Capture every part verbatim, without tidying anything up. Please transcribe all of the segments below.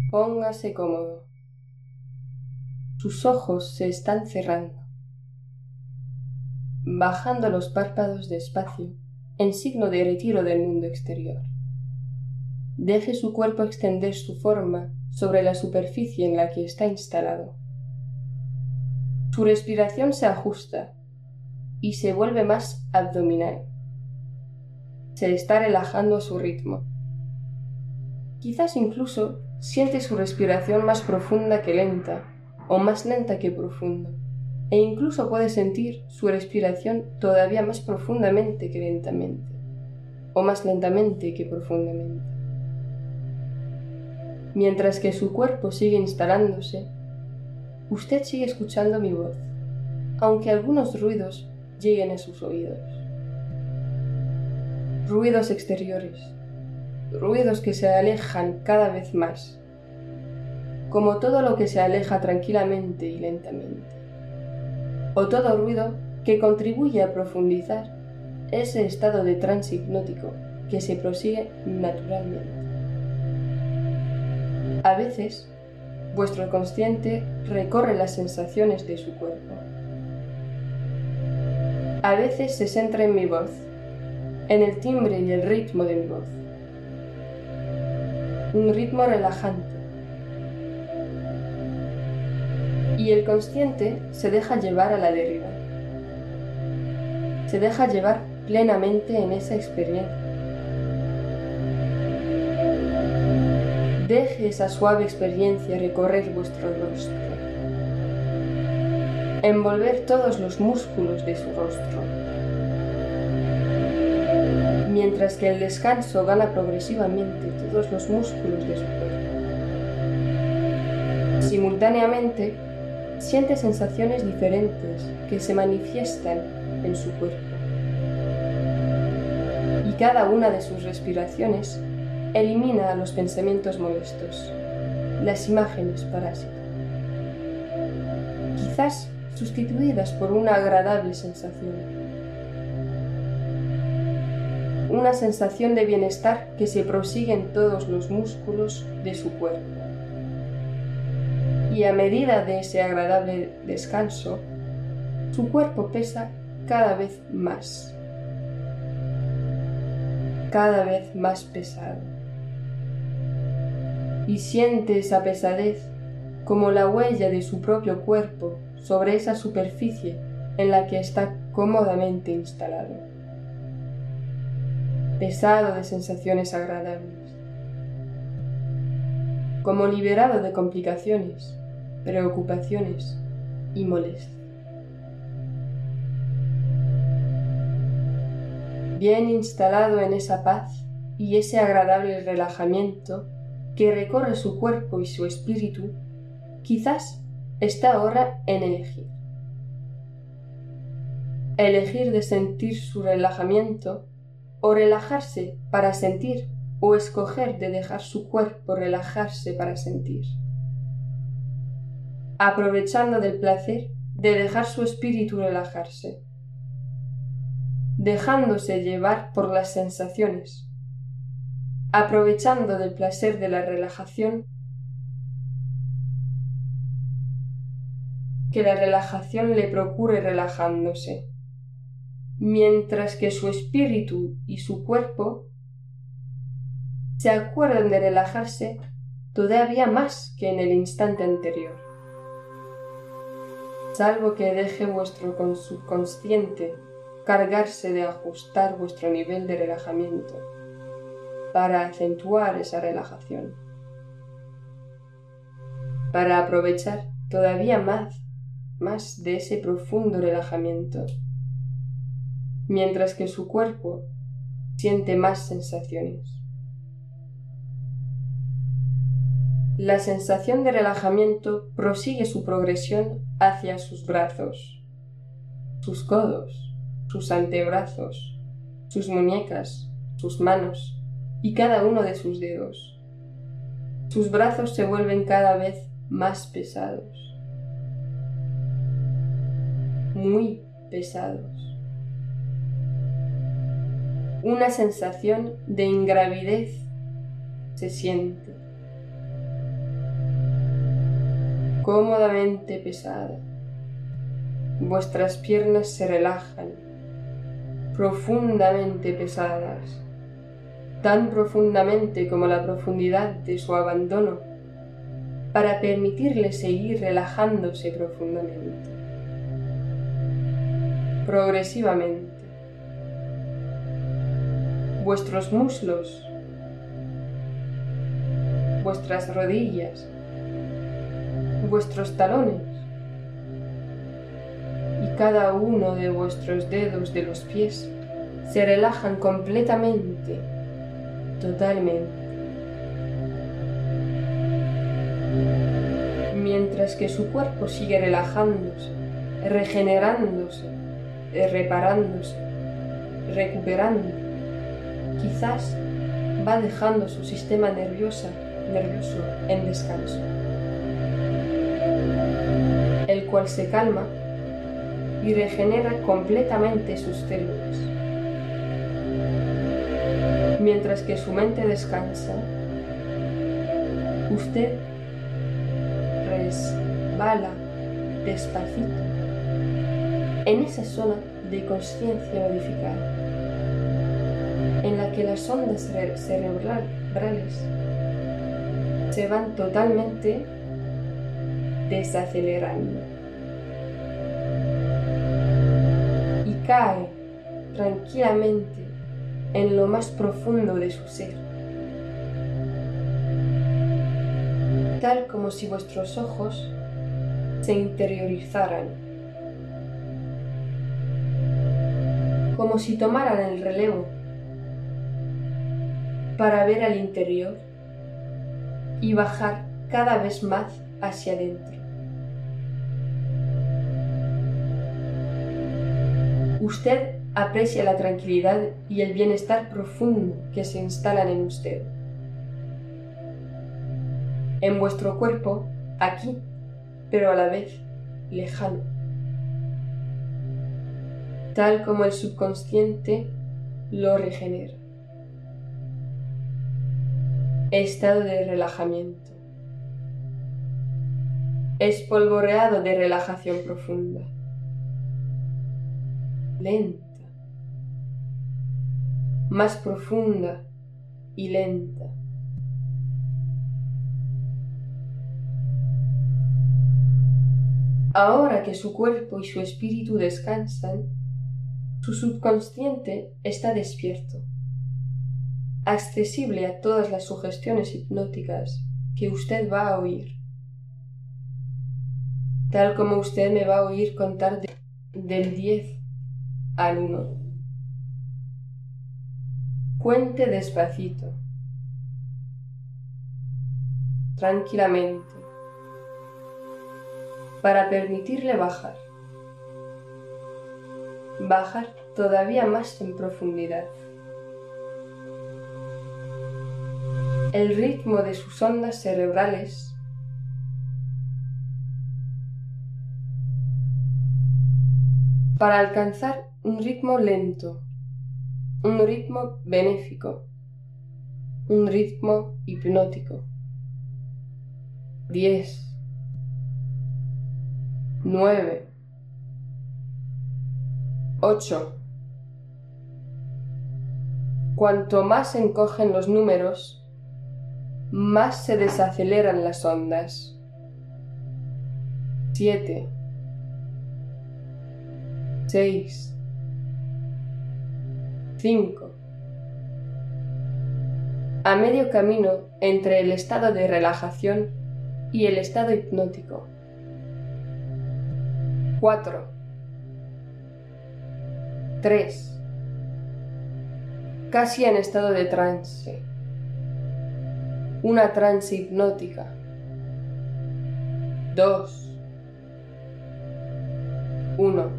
Póngase cómodo. Sus ojos se están cerrando, bajando los párpados despacio en signo de retiro del mundo exterior. Deje su cuerpo extender su forma sobre la superficie en la que está instalado. Su respiración se ajusta y se vuelve más abdominal. Se está relajando a su ritmo. Quizás incluso siente su respiración más profunda que lenta, o más lenta que profunda, e incluso puede sentir su respiración todavía más profundamente que lentamente, o más lentamente que profundamente. Mientras que su cuerpo sigue instalándose, usted sigue escuchando mi voz, aunque algunos ruidos lleguen a sus oídos. Ruidos exteriores, ruidos que se alejan cada vez más, como todo lo que se aleja tranquilamente y lentamente, o todo ruido que contribuye a profundizar ese estado de trance hipnótico que se prosigue naturalmente. A veces, vuestro consciente recorre las sensaciones de su cuerpo. A veces se centra en mi voz, en el timbre y el ritmo de mi voz. Un ritmo relajante. Y el consciente se deja llevar a la deriva. Se deja llevar plenamente en esa experiencia. Deje esa suave experiencia recorrer vuestro rostro, envolver todos los músculos de su rostro, mientras que el descanso gana progresivamente todos los músculos de su cuerpo. Simultáneamente, siente sensaciones diferentes que se manifiestan en su cuerpo. Y cada una de sus respiraciones elimina los pensamientos molestos, las imágenes parásitas, quizás sustituidas por una agradable sensación. Una sensación de bienestar que se prosigue en todos los músculos de su cuerpo. Y a medida de ese agradable descanso, su cuerpo pesa cada vez más, cada vez más pesado. Y siente esa pesadez como la huella de su propio cuerpo sobre esa superficie en la que está cómodamente instalado. Pesado de sensaciones agradables, como liberado de complicaciones, preocupaciones y molestias. Bien instalado en esa paz y ese agradable relajamiento que recorre su cuerpo y su espíritu, quizás está ahora en elegir. Elegir de sentir su relajamiento o relajarse para sentir, o escoger de dejar su cuerpo relajarse para sentir. Aprovechando del placer de dejar su espíritu relajarse, dejándose llevar por las sensaciones, aprovechando del placer de la relajación, que la relajación le procure relajándose, mientras que su espíritu y su cuerpo se acuerdan de relajarse todavía más que en el instante anterior, salvo que deje vuestro subconsciente cargarse de ajustar vuestro nivel de relajamiento para acentuar esa relajación, para aprovechar todavía más, más de ese profundo relajamiento, mientras que su cuerpo siente más sensaciones. La sensación de relajamiento prosigue su progresión hacia sus brazos, sus codos, sus antebrazos, sus muñecas, sus manos y cada uno de sus dedos. Sus brazos se vuelven cada vez más pesados, muy pesados. Una sensación de ingravidez se siente. cómodamente pesada. Vuestras piernas se relajan, profundamente pesadas, tan profundamente como la profundidad de su abandono, para permitirle seguir relajándose profundamente. Progresivamente, vuestros muslos, vuestras rodillas, vuestros talones y cada uno de vuestros dedos de los pies se relajan completamente, totalmente. Mientras que su cuerpo sigue relajándose, regenerándose, reparándose, recuperando, quizás va dejando su sistema nervioso, nervioso en descanso, el cual se calma y regenera completamente sus células. Mientras que su mente descansa, usted resbala despacito en esa zona de conciencia modificada, en la que las ondas cerebrales se van totalmente desacelerando y cae tranquilamente en lo más profundo de su ser, tal como si vuestros ojos se interiorizaran, como si tomaran el relevo para ver al interior y bajar cada vez más hacia adentro. Usted aprecia la tranquilidad y el bienestar profundo que se instalan en usted, en vuestro cuerpo, aquí, pero a la vez lejano, tal como el subconsciente lo regenera. Estado de relajamiento. Espolvoreado de relajación profunda. Lenta. Más profunda y lenta. Ahora que su cuerpo y su espíritu descansan, su subconsciente está despierto, accesible a todas las sugestiones hipnóticas que usted va a oír, tal como usted me va a oír contar de, del diez al uno. Cuente despacito, tranquilamente, para permitirle bajar, bajar todavía más en profundidad. El ritmo de sus ondas cerebrales para alcanzar un ritmo lento, un ritmo benéfico, un ritmo hipnótico. Diez, nueve, ocho. Cuanto más se encogen los números, más se desaceleran las ondas. Siete, seis, cinco. A medio camino entre el estado de relajación y el estado hipnótico. Cuatro, tres. Casi en estado de trance. Una trance hipnótica. Dos. Uno.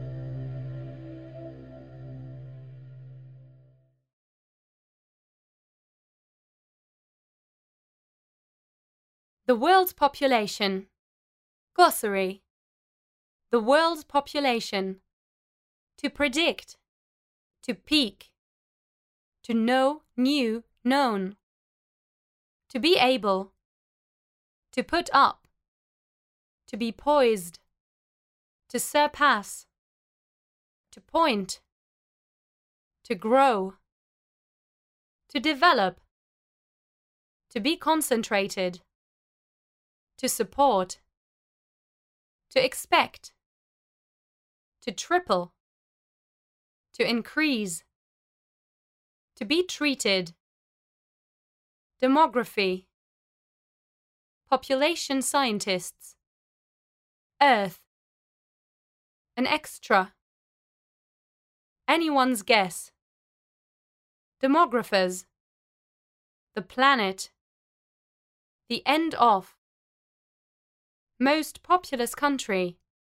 The world's population. Glossary. The world's population. To predict. To peak. To know new known. To be able. To put up. to be poised, to surpass, to point, to grow, to develop, to be concentrated, to support, to expect, to triple, to increase, to be treated, demography, population scientists, Earth, an extra, anyone's guess, demographers, the planet, the end of, most populous country,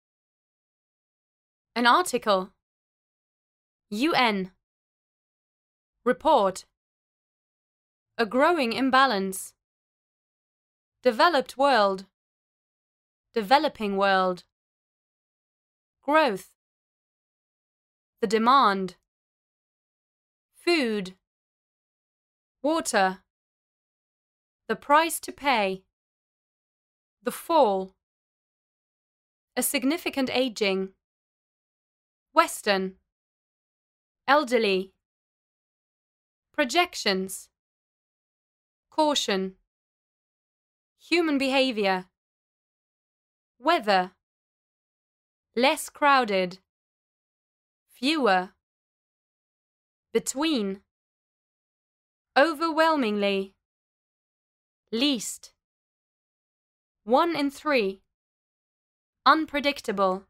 an article, U N, report, a growing imbalance, developed world, developing world, growth, the demand, food, water, the price to pay, the fall, a significant aging, Western, elderly, projections, caution, human behavior, weather, less crowded, fewer, between, overwhelmingly, least, one in three, unpredictable.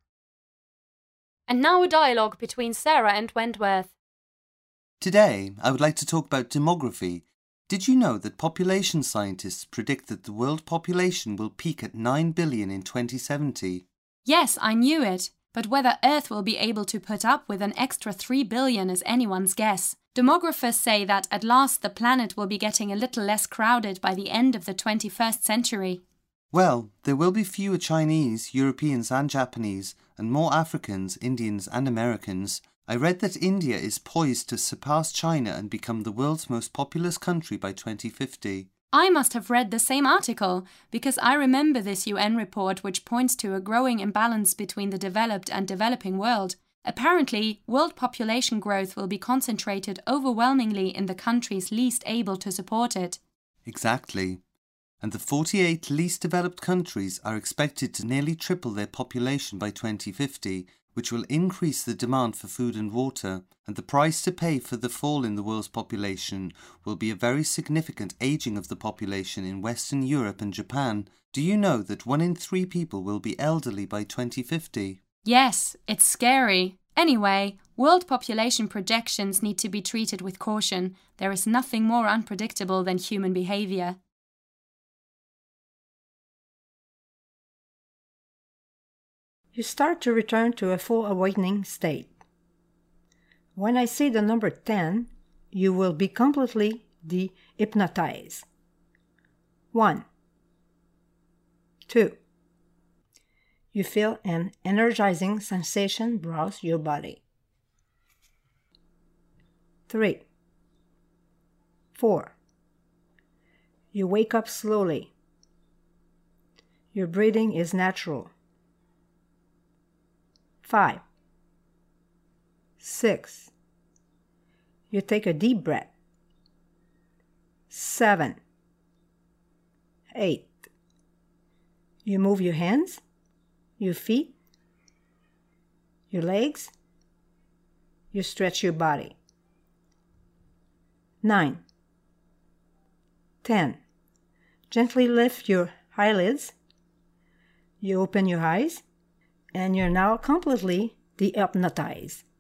And now a dialogue between Sarah and Wentworth. Today, I would like to talk about demography. Did you know that population scientists predict that the world population will peak at nine billion in twenty seventy? Yes, I knew it, but whether Earth will be able to put up with an extra three billion is anyone's guess. Demographers say that at last the planet will be getting a little less crowded by the end of the twenty-first century. Well, there will be fewer Chinese, Europeans and Japanese, and more Africans, Indians and Americans. I read that India is poised to surpass China and become the world's most populous country by twenty fifty. I must have read the same article, because I remember this U N report which points to a growing imbalance between the developed and developing world. Apparently, world population growth will be concentrated overwhelmingly in the countries least able to support it. Exactly. And the forty-eight least developed countries are expected to nearly triple their population by twenty fifty, which will increase the demand for food and water, and the price to pay for the fall in the world's population will be a very significant ageing of the population in Western Europe and Japan. Do you know that one in three people will be elderly by twenty fifty? Yes, it's scary. Anyway, world population projections need to be treated with caution. There is nothing more unpredictable than human behavior. You start to return to a full awakening state. When I say the number ten, you will be completely de-hypnotized. One. Two. You feel an energizing sensation browse your body. Three. Four. You wake up slowly. Your breathing is natural. Five. Six. You take a deep breath. Seven. Eight. You move your hands, your feet, your legs. You stretch your body. Nine. Ten. Gently lift your eyelids. You open your eyes. And you're now completely de-hypnotized.